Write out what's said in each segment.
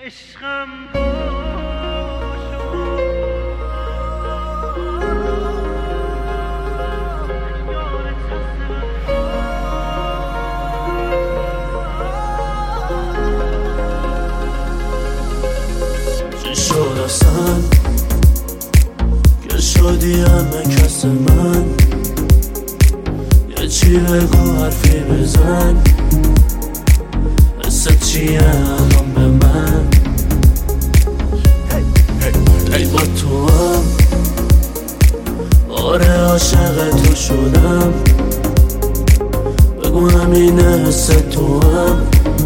عشقم چی شد اصلا که شدی همه کس من؟ یه چی بگو حرفی بزن، حست چیه الان به من؟ ای با تو هم آره عاشق تو شدم، بگو همینه حس تو هم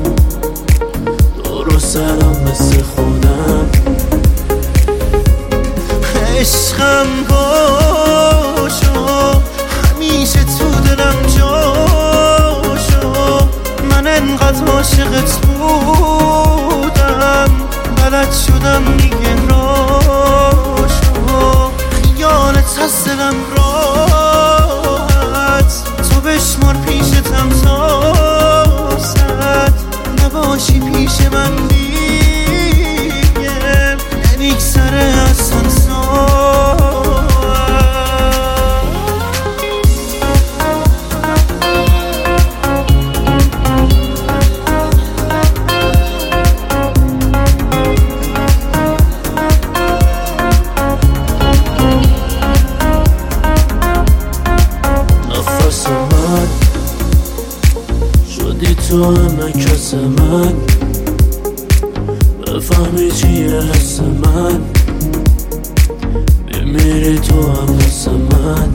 درستم مثل خودم. عشقم باشو همیشه تو دلم جاشو، من انقدر عاشقت بودم بلد شدم دیگه راشو، خیالت از دلم راحت، تو بشمار پیشتم تا صد، نباشی پیش من دیگه نمیگذره اصلا نفس من شدی تو همه کس من، بفهمی چیه حس من، میمیری تو هم حس من.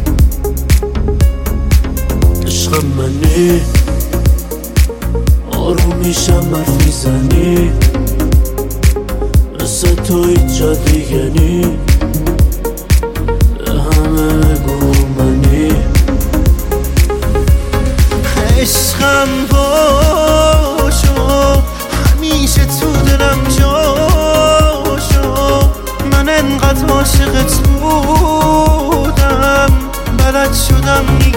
عشق منی آروم میشم حرف میزنی، مثل تو هیچ جا دیگه نی، به همه بگو منی. عشقم باشو همیشه تو دلم جاشو، من انقدر عاشقت بودم بلد شدم